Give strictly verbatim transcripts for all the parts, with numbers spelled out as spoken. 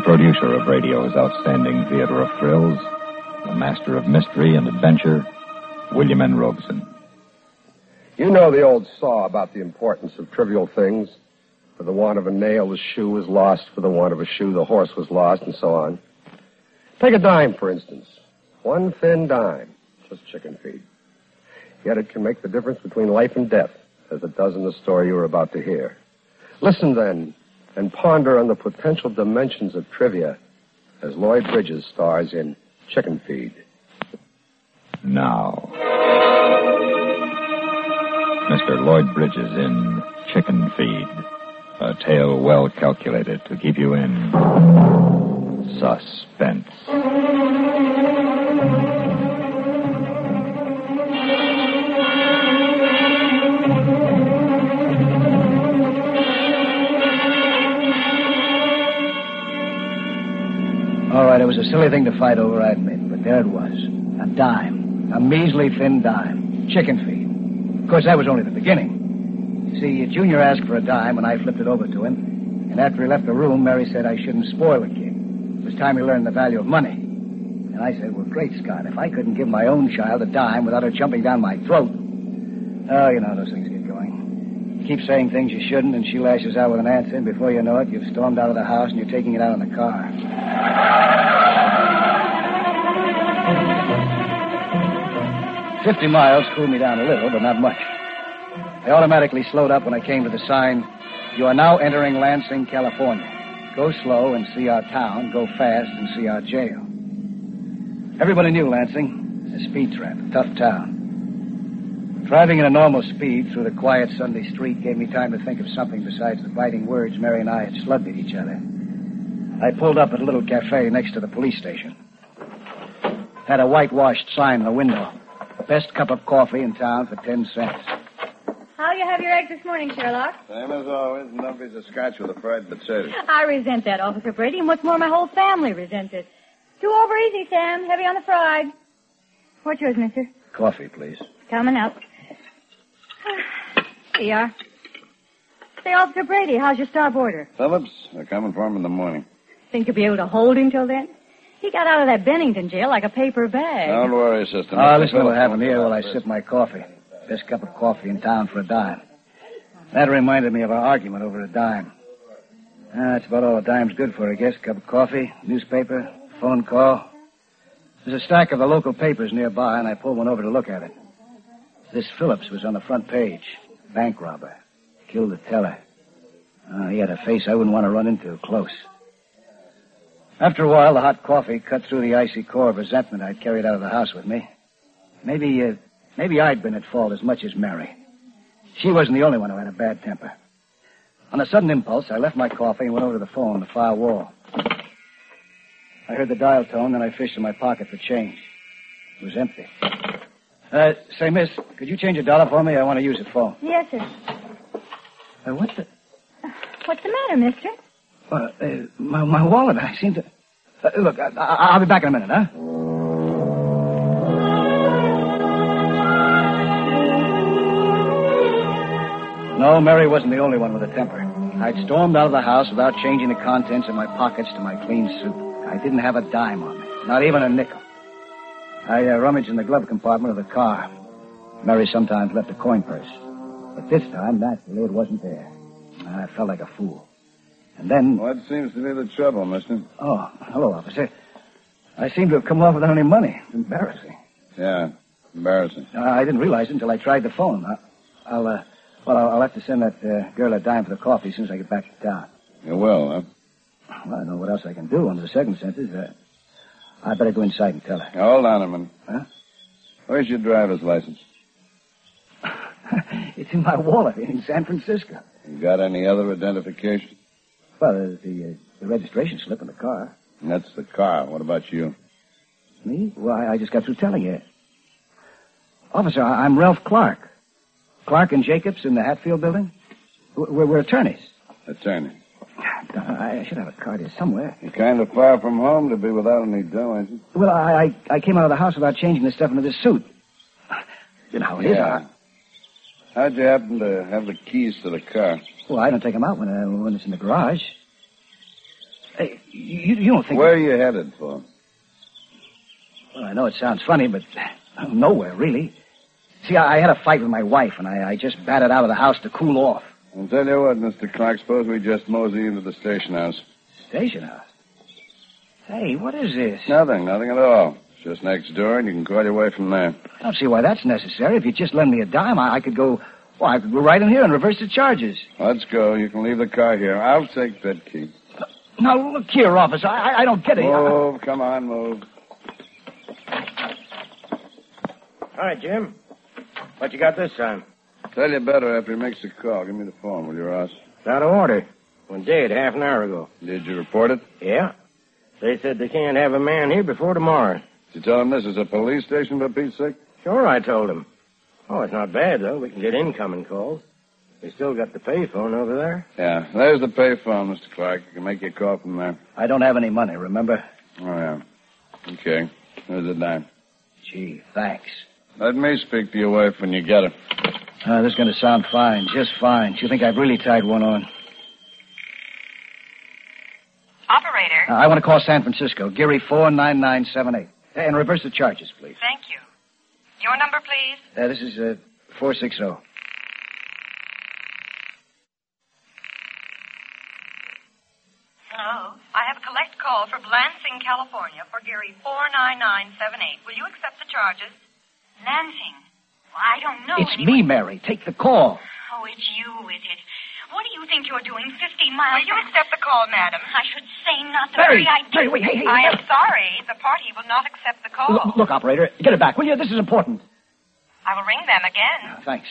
producer of radio's outstanding theater of thrills, the master of mystery and adventure, William N. Robeson. You know the old saw about the importance of trivial things. For the want of a nail, the shoe was lost. For the want of a shoe, the horse was lost, and so on. Take a dime, for instance. One thin dime. Just chicken feed. Yet it can make the difference between life and death, as it does in the story you are about to hear. Listen, then, and ponder on the potential dimensions of trivia as Lloyd Bridges stars in Chicken Feed. Now, Mister Lloyd Bridges in Chicken Feed, a tale well calculated to keep you in suspense. All right, it was a silly thing to fight over, I admit, but there it was. A dime. A measly thin dime. Chicken feed. Of course, that was only the beginning. You see, Junior asked for a dime, and I flipped it over to him. And after he left the room, Mary said I shouldn't spoil the kid. It was time he learned the value of money. And I said, well, great Scott, if I couldn't give my own child a dime without her jumping down my throat. Oh, you know, those things get going. You keep saying things you shouldn't, and she lashes out with an answer, and before you know it, you've stormed out of the house, and you're taking it out in the car. Fifty miles cooled me down a little, but not much. I automatically slowed up when I came to the sign, "You are now entering Lansing, California. Go slow and see our town. Go fast and see our jail." Everybody knew Lansing. A speed trap, a tough town. Driving at a normal speed through the quiet Sunday street gave me time to think of something besides the biting words Mary and I had slugged at each other. I pulled up at a little cafe next to the police station. Had a whitewashed sign in the window. Best cup of coffee in town for ten cents. How'll you have your eggs this morning, Sherlock? Same as always, and a piece of scotch with a fried potato. I resent that, Officer Brady, and what's more, my whole family resents it. Two over easy, Sam. Heavy on the fried. What's yours, mister? Coffee, please. Coming up. Here you are. Say, Officer Brady, how's your star boarder? Phillips, they're coming for him in the morning. Think you'll be able to hold him till then? He got out of that Bennington jail like a paper bag. Don't worry, sister. Oh, listen to what happened here while I sip my coffee. Best cup of coffee in town for a dime. That reminded me of our argument over a dime. Ah, that's about all a dime's good for, I guess. Cup of coffee, newspaper, phone call. There's a stack of the local papers nearby, and I pulled one over to look at it. This Phillips was on the front page. Bank robber. Killed the teller. Uh, he had a face I wouldn't want to run into close. After a while, the hot coffee cut through the icy core of resentment I'd carried out of the house with me. Maybe, uh, maybe I'd been at fault as much as Mary. She wasn't the only one who had a bad temper. On a sudden impulse, I left my coffee and went over to the phone on the far wall. I heard the dial tone, then I fished in my pocket for change. It was empty. Uh, say, miss, could you change a dollar for me? I want to use the phone. Yes, sir. Uh, what's the... What's the matter, mister? Uh, uh, my, my wallet, I seem to... Uh, look, I, I, I'll be back in a minute, huh? No, Mary wasn't the only one with a temper. I'd stormed out of the house without changing the contents of my pockets to my clean suit. I didn't have a dime on me, not even a nickel. I uh, rummaged in the glove compartment of the car. Mary sometimes left a coin purse. But this time, naturally, it wasn't there. I felt like a fool. And then... What seems to be the trouble, mister? Oh, hello, officer. I seem to have come off without any money. It's embarrassing. Yeah, embarrassing. Uh, I didn't realize it until I tried the phone. I, I'll, uh, well, I'll, I'll have to send that uh, girl a dime for the coffee as soon as I get back to town. You will, huh? Well, I don't know what else I can do under the circumstances. Uh, I better go inside and tell her. Hold on a minute. Huh? Where's your driver's license? It's in my wallet in San Francisco. You got any other identification? Well, there's the, uh, the registration slip in the car. And that's the car. What about you? Me? Well, I, I just got through telling you. Officer, I, I'm Ralph Clark. Clark and Jacobs in the Hatfield building. We're, we're attorneys. Attorney. I should have a card here somewhere. You're kind of far from home to be without any dough, ain't you? Well, I, I, I came out of the house without changing the stuff into this suit. You know how it is. Yeah. How'd you happen to have the keys to the car? Well, I don't take them out when, uh, when it's in the garage. Hey, you, you don't think... Where are you headed for? Well, I know it sounds funny, but nowhere, really. See, I, I had a fight with my wife, and I, I just batted out of the house to cool off. I'll tell you what, Mister Clark, suppose we just mosey into the station house. Station house? Hey, what is this? Nothing, nothing at all. It's just next door, and you can call your way from there. I don't see why that's necessary. If you just lend me a dime, I, I could go... Well, I could go right in here and reverse the charges. Let's go. You can leave the car here. I'll take that key. Now, look here, officer. I, I don't get it. Move. Come on, move. Hi, Jim. What you got this time? Tell you better after he makes the call. Give me the phone, will you, Ross? It's out of order. Went dead half an hour ago. Did you report it? Yeah. They said they can't have a man here before tomorrow. Did you tell him this is a police station, for Pete's sake? Sure, I told him. Oh, it's not bad, though. We can get incoming calls. We still got the payphone over there. Yeah, there's the payphone, Mister Clark. You can make your call from there. I don't have any money, remember? Oh, yeah. Okay. Here's the dime. Gee, thanks. Let me speak to your wife when you get her. Uh, this is going to sound fine, just fine. She'll think I've really tied one on. Operator. Uh, I want to call San Francisco. Geary four nine nine seven eight. And reverse the charges, please. Thank you. Your number, please? Uh, this is uh, four six zero. Hello. I have a collect call for Lansing, California for Geary four nine nine seven eight. Will you accept the charges? Lansing? Well, I don't know It's anyone. me, Mary. Take the call. Oh, it's you, is it? What do you think you're doing fifty miles? Will you accept the call, madam? I should say not the Mary, very idea. Mary, wait, hey, hey, I hey. am sorry. The party will not accept the call. Look, look, operator, get it back, will you? This is important. I will ring them again. Uh, thanks.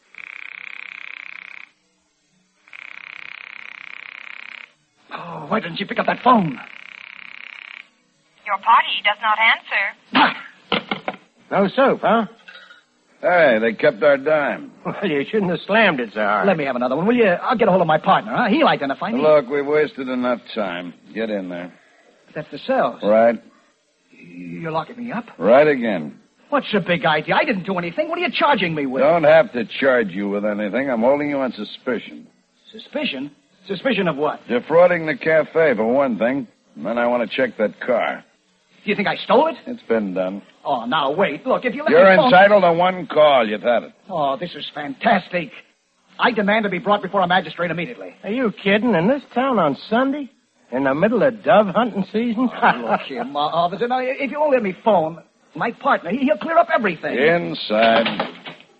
Oh, why didn't you pick up that phone? Your party does not answer. No soap, huh? Hey, they kept our dime. Well, you shouldn't have slammed it so hard. Let me have another one, will you? I'll get a hold of my partner, huh? He'll identify me. Look, we've wasted enough time. Get in there. That's the cells. Right. You're locking me up? Right again. What's the big idea? I didn't do anything. What are you charging me with? Don't have to charge you with anything. I'm holding you on suspicion. Suspicion? Suspicion of what? Defrauding the cafe, for one thing. And then I want to check that car. Do you think I stole it? It's been done. Oh, now, wait. Look, if you let You're me phone... entitled to one call. You've had it. Oh, this is fantastic. I demand to be brought before a magistrate immediately. Are you kidding? In this town on Sunday? In the middle of dove hunting season? Oh, look here, Ma- officer. Now, if you won't let me phone, my partner, he- he'll clear up everything. Inside.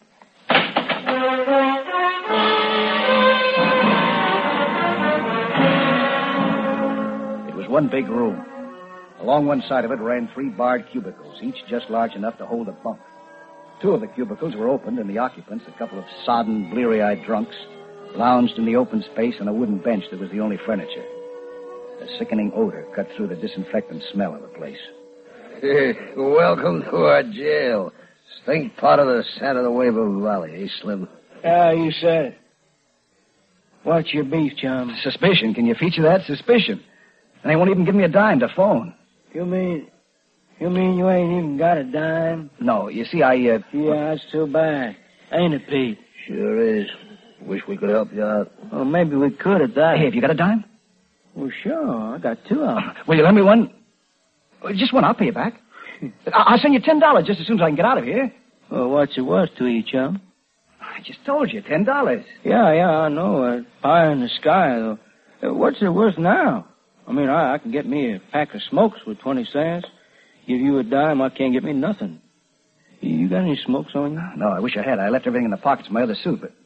It was one big room. Along one side of it ran three barred cubicles, each just large enough to hold a bunk. Two of the cubicles were opened, and the occupants, a couple of sodden, bleary-eyed drunks, lounged in the open space on a wooden bench that was the only furniture. A sickening odor cut through the disinfectant smell of the place. Hey, welcome to our jail. Stink pot of the San Juan Valley, eh, Slim? Ah, you said it. What's your beef, chum? Suspicion. Can you feature that? Suspicion. And they won't even give me a dime to phone. You mean... You mean you ain't even got a dime? No, you see, I, uh... Yeah, that's too bad. Ain't it, Pete? Sure is. Wish we could help you out. Well, maybe we could at that. Hey, have you got a dime? Well, sure. I got two of them. Will you lend me one? Well, just one. I'll pay you back. I- I'll send you ten dollars just as soon as I can get out of here. Well, what's it worth to you, chum? I just told you, ten dollars. Yeah, yeah, I know. Uh, pie in the sky, though. Uh, what's it worth now? I mean, I, I can get me a pack of smokes with twenty cents. Give you a dime, I can't get me nothing. You got any smokes on you? No, I wish I had. I left everything in the pockets of my other suit, but...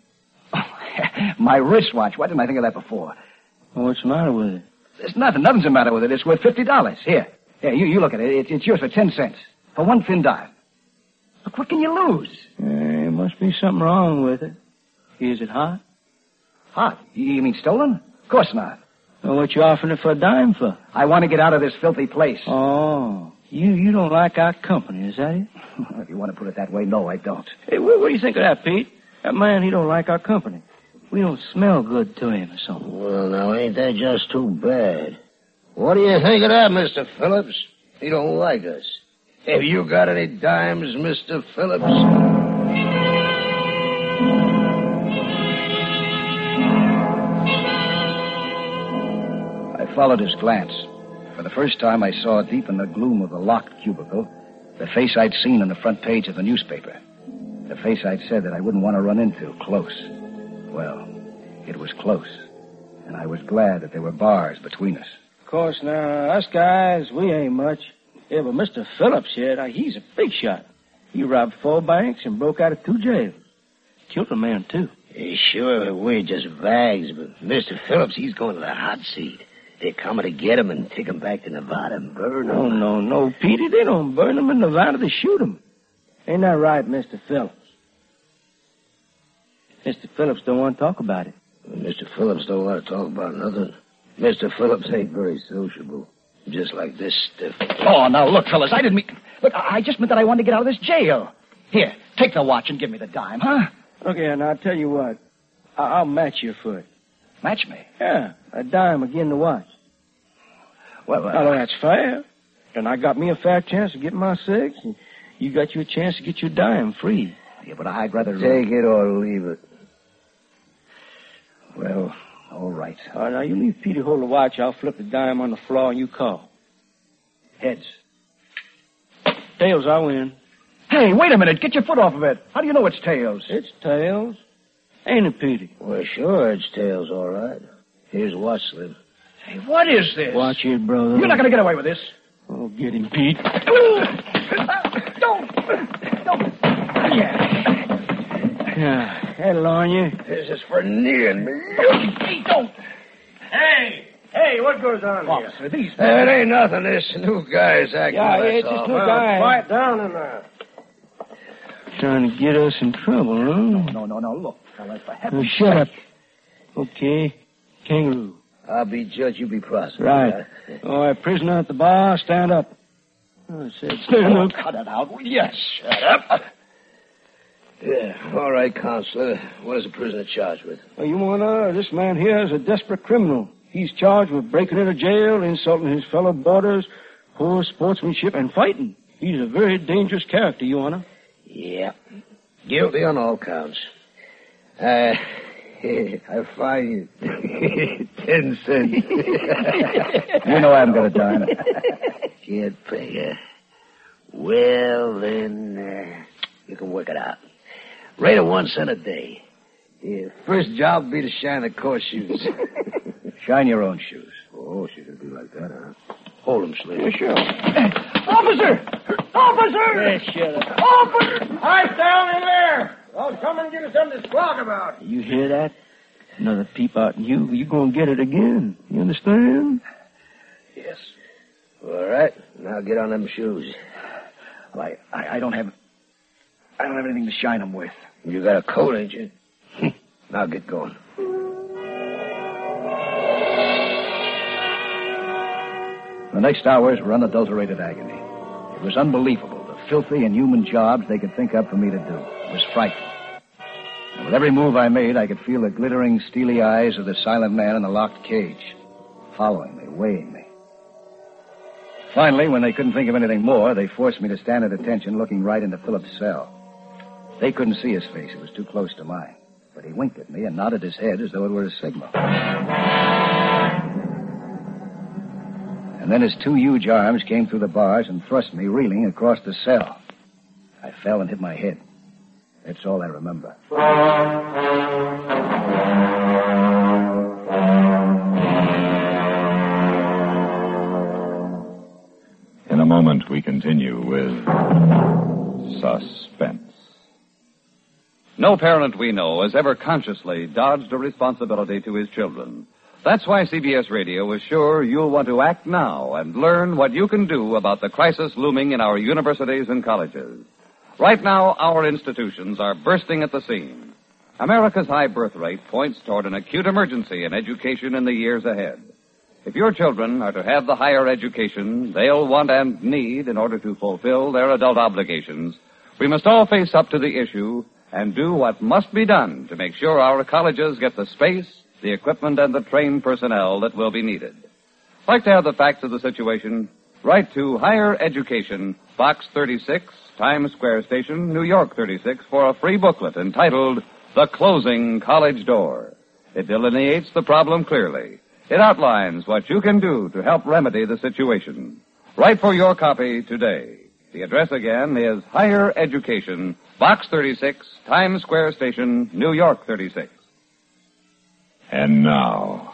my wristwatch. Why didn't I think of that before? Well, what's the matter with it? There's nothing. Nothing's the matter with it. It's worth fifty dollars. Here. Here, you, you look at it. It's, it's yours for ten cents. For one thin dime. Look, what can you lose? Uh, there must be something wrong with it. Is it hot? Hot? You, you mean stolen? Of course not. Well, what you offering it for a dime for? I want to get out of this filthy place. Oh, you you don't like our company, is that it? If you want to put it that way, no, I don't. Hey, what, what do you think of that, Pete? That man, he don't like our company. We don't smell good to him or something. Well, now, ain't that just too bad? What do you think of that, Mister Phillips? He don't like us. Have you got any dimes, Mister Phillips? I followed his glance. For the first time, I saw deep in the gloom of the locked cubicle the face I'd seen on the front page of the newspaper. The face I'd said that I wouldn't want to run into, close. Well, it was close. And I was glad that there were bars between us. Of course, now, us guys, we ain't much. Yeah, but Mister Phillips here, he's a big shot. He robbed four banks and broke out of two jails. Killed a man, too. Yeah, sure, we're just vags, but Mister Phillips, he's going to the hot seat. They're coming to get him and take him back to Nevada and burn him. Oh, no, no, Petey. They don't burn him in Nevada. They shoot him. Ain't that right, Mister Phillips? Mister Phillips don't want to talk about it. Well, Mister Phillips don't want to talk about nothing. Mister Phillips ain't very sociable. Just like this stiff. Oh, now, look, fellas, I didn't mean... Look, I just meant that I wanted to get out of this jail. Here, take the watch and give me the dime, huh? Okay, and I'll tell you what. I- I'll match your foot. Match me? Yeah, a dime again the watch. Well, uh, Now, that's fair. Then I got me a fair chance to get my six, and you got your chance to get your dime free. Yeah, but I'd rather... Take it or leave it. Well, all right. All right, now, you leave Petey hold the watch. I'll flip the dime on the floor, and you call. Heads. Tails, I win. Hey, wait a minute. Get your foot off of it. How do you know it's tails? It's tails. Ain't it, Petey? Well, sure, it's tails, all right. Here's watch slip. Hey, what is this? Watch it, brother. You're not going to get away with this. Oh, get him, Pete. Don't. Don't. Yeah. Yeah, that'll on you. This is for kneeing me. Hey, don't. Hey! Hey, what goes on here? Officer, these... It ain't nothing. This new guy's acting. Yeah, that's it's all. just new guy. Quiet down in there. Trying to get us in trouble, huh? No, no, no. Look, fellas, for Oh, heaven's shut up. Okay. Kangaroo. I'll be judge, you be prosecutor. Right. All right, prisoner at the bar, stand up. Oh, I said stand Oh, up. cut it out. Yes, shut up. Yeah, all right, Counselor. What is the prisoner charged with? Well, you want to, this man here is a desperate criminal. He's charged with breaking into jail, insulting his fellow boarders, poor sportsmanship, and fighting. He's a very dangerous character, Your Honor. Yeah. Guilty on all counts. Uh, I fine you ten cents. You know I haven't got a dime. Can't pay you. Well, then, uh, you can work it out. Rate of one cent a day. Yeah, first job will be to shine the court shoes. Shine your own shoes. Oh, she could be like that, huh? Hold him, Slim. Yeah, sure. Officer! Officer! Yeah, shut up. Officer! Pipe down in there. I'll come and get us something to squawk about. You hear that? Another peep out in you, you're going to get it again. You understand? Yes. All right. Now get on them shoes. Well, I, I, I don't have... I don't have anything to shine them with. You got a coat, ain't you? Now get going. The next hours were unadulterated agony. It was unbelievable, the filthy, inhuman jobs they could think up for me to do. It was frightful. And with every move I made, I could feel the glittering, steely eyes of the silent man in the locked cage, following me, weighing me. Finally, when they couldn't think of anything more, they forced me to stand at attention, looking right into Philip's cell. They couldn't see his face. It was too close to mine. But he winked at me and nodded his head as though it were a signal. And then his two huge arms came through the bars and thrust me, reeling, across the cell. I fell and hit my head. That's all I remember. In a moment, we continue with Suspense. No parent we know has ever consciously dodged a responsibility to his children. That's why C B S Radio is sure you'll want to act now and learn what you can do about the crisis looming in our universities and colleges. Right now, our institutions are bursting at the seam. America's high birth rate points toward an acute emergency in education in the years ahead. If your children are to have the higher education they'll want and need in order to fulfill their adult obligations, we must all face up to the issue and do what must be done to make sure our colleges get the space, the equipment, and the trained personnel that will be needed. Like to have the facts of the situation? Write to Higher Education, Box thirty-six, Times Square Station, New York thirty-six, for a free booklet entitled The Closing College Door. It delineates the problem clearly. It outlines what you can do to help remedy the situation. Write for your copy today. The address again is Higher Education, Box thirty-six, Times Square Station, New York thirty-six. And now,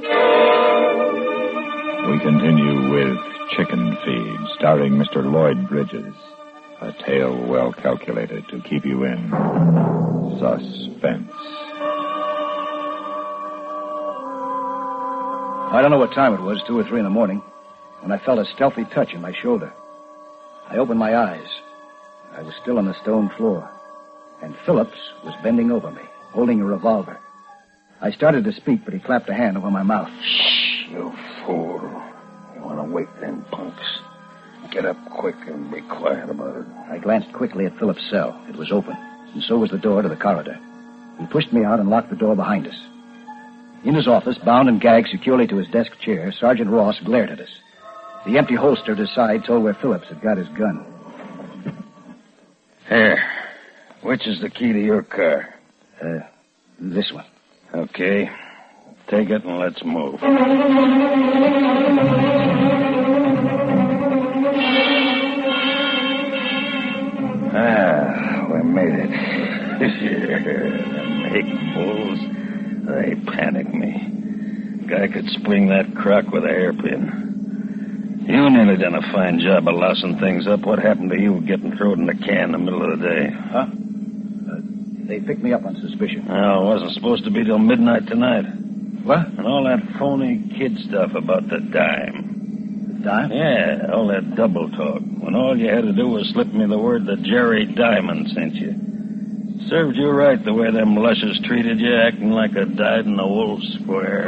we continue with Chicken Feed, starring Mister Lloyd Bridges. A tale well calculated to keep you in suspense. I don't know what time it was, two or three in the morning, when I felt a stealthy touch on my shoulder. I opened my eyes. I was still on the stone floor, and Phillips was bending over me, holding a revolver. I started to speak, but he clapped a hand over my mouth. Shh, you fool. You want to wake them punks. Get up quick and be quiet about it. I glanced quickly at Phillips' cell. It was open, and so was the door to the corridor. He pushed me out and locked the door behind us. In his office, bound and gagged securely to his desk chair, Sergeant Ross glared at us. The empty holster at his side told where Phillips had got his gun. Here. Which is the key to your car? Uh, this one. Okay. Take it and let's move. Ah, we made it. Them hick bulls, they panicked me. Guy could spring that crock with a hairpin. You nearly done a fine job of lossing things up. What happened to you getting thrown in the can in the middle of the day? Huh? Uh, they picked me up on suspicion. No, it wasn't supposed to be till midnight tonight. What? And all that phony kid stuff about the dime. The dime? Yeah, all that double talk. When all you had to do was slip me the word that Jerry Diamond sent you. Served you right the way them lushes treated you, acting like a dyed-in-the-wool square.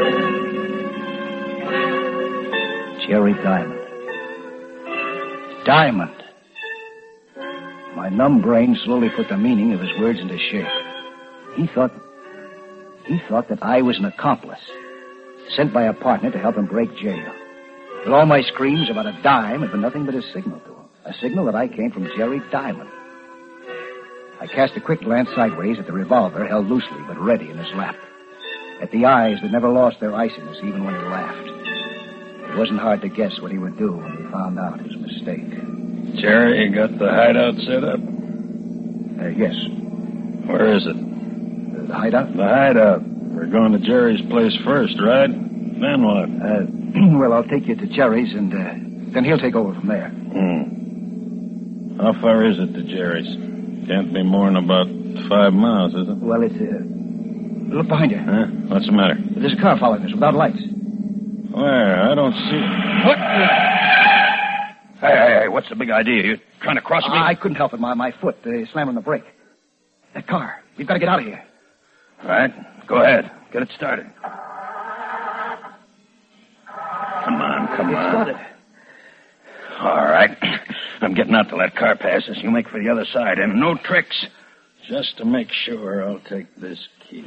Jerry Diamond. Diamond. My numb brain slowly put the meaning of his words into shape. He thought... He thought that I was an accomplice, sent by a partner to help him break jail. But all my screams about a dime had been nothing but a signal to him. A signal that I came from Jerry Diamond. I cast a quick glance sideways at the revolver held loosely but ready in his lap. At the eyes that never lost their iciness even when he laughed. It wasn't hard to guess what he would do when he found out his mistake. Jerry, you got the hideout set up? Uh, yes. Where is it? The, the hideout? The hideout. We're going to Jerry's place first, right? Then what? Uh, well, I'll take you to Jerry's, and uh, then he'll take over from there. Hmm. How far is it to Jerry's? Can't be more than about five miles, is it? Well, it's... Uh, look behind you. Huh? What's the matter? There's a car following us without lights. Where? I don't see... What? Hey, hey, hey, what's the big idea? You trying to cross me? I couldn't help it. My, my foot uh, slamming the brake. That car. We've got to get out of here. All right. Go ahead. Get it started. Come on, come It on. started. All right. I'm getting out till that car passes. You make for the other side, and no tricks. Just to make sure, I'll take this key.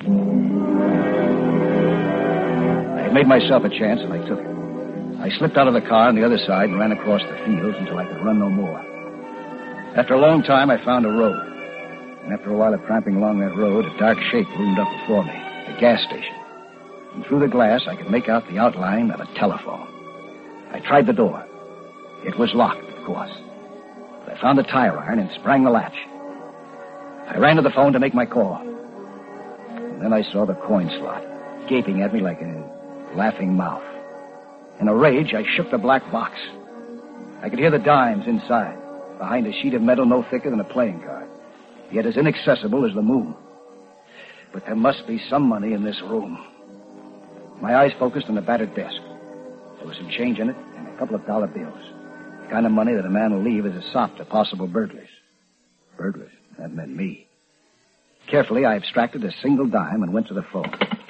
I had made myself a chance, and I took it. I slipped out of the car on the other side and ran across the fields until I could run no more. After a long time, I found a road. And after a while of tramping along that road, a dark shape loomed up before me, a gas station. And through the glass, I could make out the outline of a telephone. I tried the door. It was locked, of course. But I found the tire iron and sprang the latch. I ran to the phone to make my call. And then I saw the coin slot, gaping at me like a laughing mouth. In a rage, I shook the black box. I could hear the dimes inside, behind a sheet of metal no thicker than a playing card, yet as inaccessible as the moon. But there must be some money in this room. My eyes focused on the battered desk. There was some change in it and a couple of dollar bills. The kind of money that a man will leave as a sop to possible burglars. Burglars? That meant me. Carefully, I abstracted a single dime and went to the phone.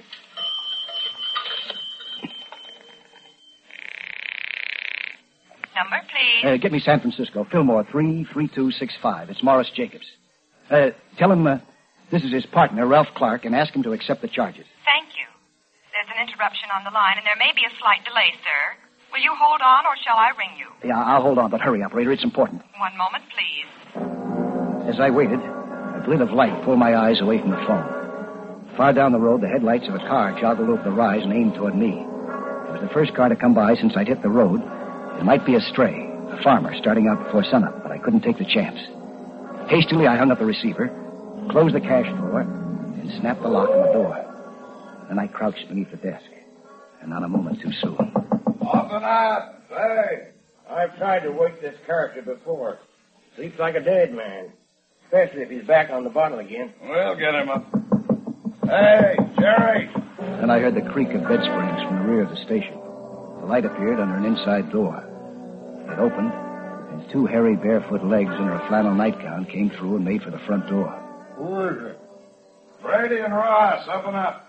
Number, please. Uh, get me San Francisco. Fillmore, three three two six five. It's Morris Jacobs. Uh, tell him uh, this is his partner, Ralph Clark, and ask him to accept the charges. Thank you. There's an interruption on the line, and there may be a slight delay, sir. Will you hold on, or shall I ring you? Yeah, I'll hold on, but hurry, operator. It's important. One moment, please. As I waited, a glint of light pulled my eyes away from the phone. Far down the road, the headlights of a car joggled over the rise and aimed toward me. was the first car to come by since I'd hit the road. It might be a stray, a farmer starting out before sunup, but I couldn't take the chance. Hastily, I hung up the receiver, closed the cash drawer, and snapped the lock on the door. Then I crouched beneath the desk, and not a moment too soon. Open up! Hey! I've tried to wake this character before. Sleeps like a dead man. Especially if he's back on the bottle again. We'll get him up. Hey, Jerry! Then I heard the creak of bed springs from the rear of the station. The light appeared under an inside door. It opened, and two hairy barefoot legs under a flannel nightgown came through and made for the front door. Who is it? Brady and Ross, open up.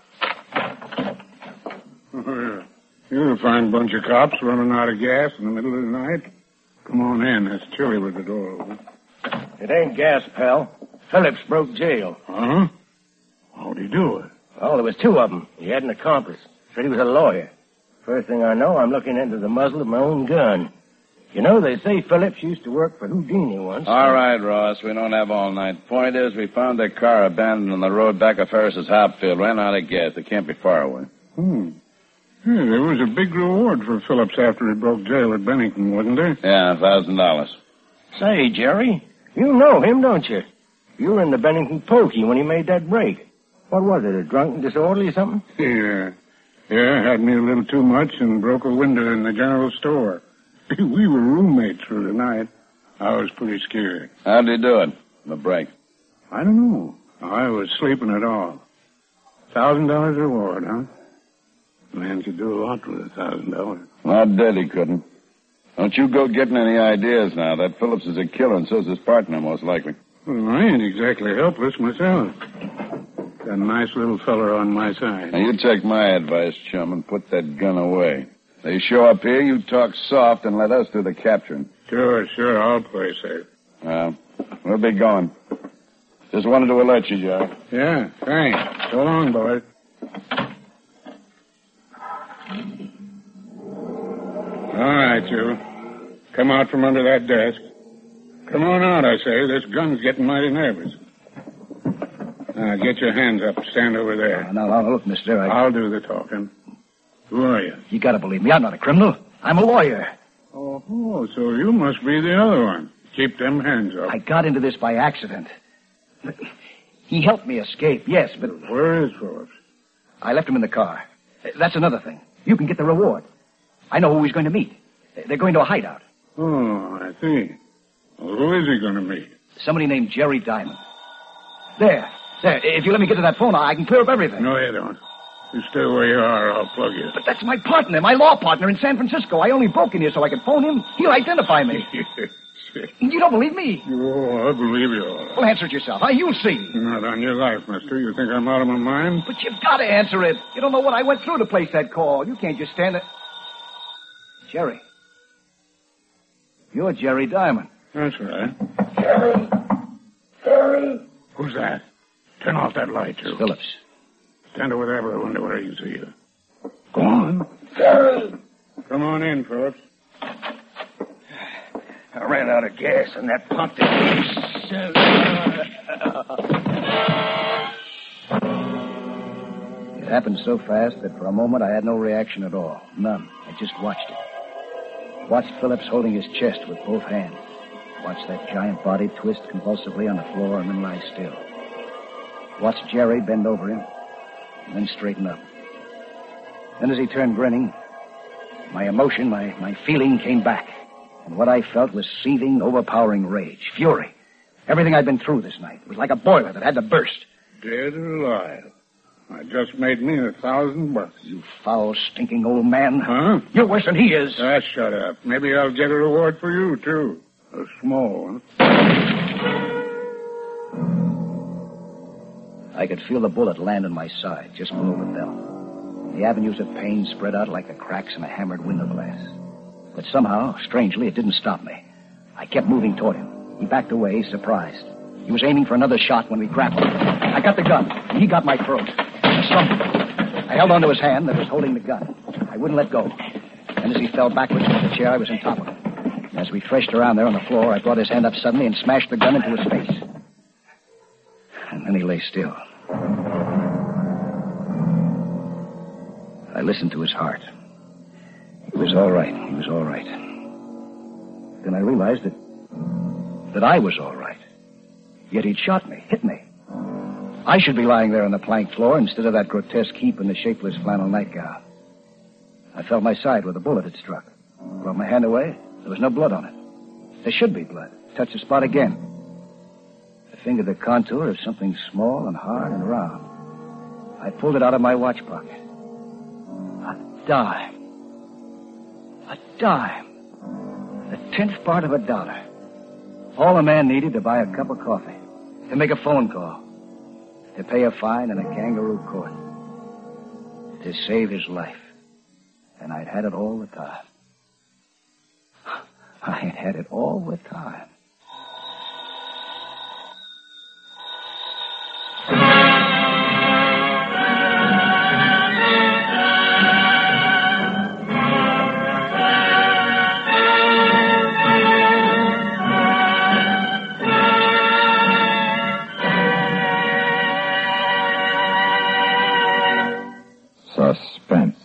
You're a fine bunch of cops running out of gas in the middle of the night. Come on in. It's chilly with the door open. It ain't gas, pal. Phillips broke jail. Huh? How'd he do it? Oh, there was two of them. He had an accomplice. Said he was a lawyer. First thing I know, I'm looking into the muzzle of my own gun. You know, they say Phillips used to work for Houdini once. All right, Ross. We don't have all night. Point is, we found their car abandoned on the road back of Ferris's hopfield. Ran out of gas. It can't be far away. Hmm. Yeah, there was a big reward for Phillips after he broke jail at Bennington, wasn't there? Yeah, a thousand dollars. Say, Jerry, you know him, don't you? You were in the Bennington pokey when he made that break. What was it, a drunken disorderly or something? Yeah. Yeah, had me a little too much and broke a window in the general store. We were roommates through the night. I was pretty scared. How'd he do it, the break? I don't know. I was sleeping at all. Thousand dollars reward, huh? Man could do a lot with a thousand dollars. Not dead, he couldn't. Don't you go getting any ideas now. That Phillips is a killer, and so's his partner, most likely. Well, I ain't exactly helpless myself. Got a nice little fella on my side. Now, you take my advice, chum, and put that gun away. They show up here, you talk soft, and let us do the capturing. Sure, sure, I'll play safe. Well, we'll be going. Just wanted to alert you, Jerry. Yeah, thanks. So long, boys. All right, you. Come out from under that desk. Come on out, I say. This gun's getting mighty nervous. Now, get your hands up. Stand over there. Uh, now, now, look, mister, I... I'll do the talking. Who are you? You gotta believe me. I'm not a criminal. I'm a lawyer. Oh, oh, so you must be the other one. Keep them hands up. I got into this by accident. He helped me escape, yes, but... Where is Phillips? I left him in the car. That's another thing. You can get the reward. I know who he's going to meet. They're going to a hideout. Oh, I see. Well, who is he going to meet? Somebody named Jerry Diamond. There. There. If you let me get to that phone, I can clear up everything. No, you don't. You stay where you are, I'll plug you. But that's my partner, my law partner in San Francisco. I only broke in here so I could phone him. He'll identify me. You don't believe me? Oh, I believe you all right. Well, answer it yourself, huh? You'll see. Not on your life, mister. You think I'm out of my mind? But you've got to answer it. You don't know what I went through to place that call. You can't just stand there. Jerry. You're Jerry Diamond. That's right. Jerry! Jerry! Who's that? Turn off that light, too. It's Phillips. Stand over there by the window where you see you. Go on. Jerry! Come on in, Phillips. I ran out of gas and that pump did. It happened so fast that for a moment I had no reaction at all. None. I just watched it. Watched Phillips holding his chest with both hands. Watched that giant body twist convulsively on the floor and then lie still. Watched Jerry bend over him and then straighten up. Then as he turned grinning, my emotion, my, my feeling came back. And what I felt was seething, overpowering rage, fury. Everything I'd been through this night. It was like a boiler that had to burst. Dead or alive. I just made me a thousand bucks. You foul, stinking old man. Huh? You're worse than he is. Ah, shut up. Maybe I'll get a reward for you, too. A small one. I could feel the bullet land in my side, just below the bell. The avenues of pain spread out like the cracks in a hammered window glass. But somehow, strangely, it didn't stop me. I kept moving toward him. He backed away, surprised. He was aiming for another shot when we grappled. I got the gun, and he got my throat. I slumped. I held onto his hand that was holding the gun. I wouldn't let go. And as he fell backwards into the chair, I was on top of him. As we threshed around there on the floor, I brought his hand up suddenly and smashed the gun into his face. And then he lay still. I listened to his heart. all right. He was all right. Then I realized that that I was all right. Yet he'd shot me, hit me. I should be lying there on the plank floor instead of that grotesque heap in the shapeless flannel nightgown. I felt my side where the bullet had struck. Brought my hand away. There was no blood on it. There should be blood. Touched the spot again. I fingered the contour of something small and hard and round. I pulled it out of my watch pocket. A dime. A dime. The tenth part of a dollar. All a man needed to buy a cup of coffee, to make a phone call, to pay a fine in a kangaroo court, to save his life. And I'd had it all the time. I had had it all the time. Suspense,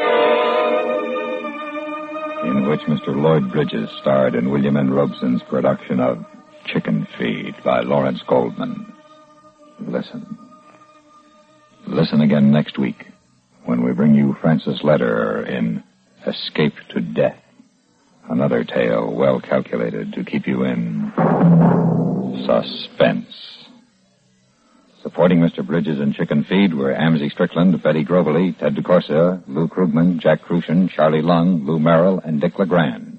in which Mister Lloyd Bridges starred in William N. Robeson's production of Chicken Feed by Lawrence Goldman. Listen. Listen again next week when we bring you Francis Lederer in Escape to Death, another tale well calculated to keep you in suspense. Supporting Mister Bridges in Chicken Feed were Amzie Strickland, Betty Groveley, Ted DeCorsia, Lou Krugman, Jack Crucian, Charlie Lung, Lou Merrill, and Dick LeGrand.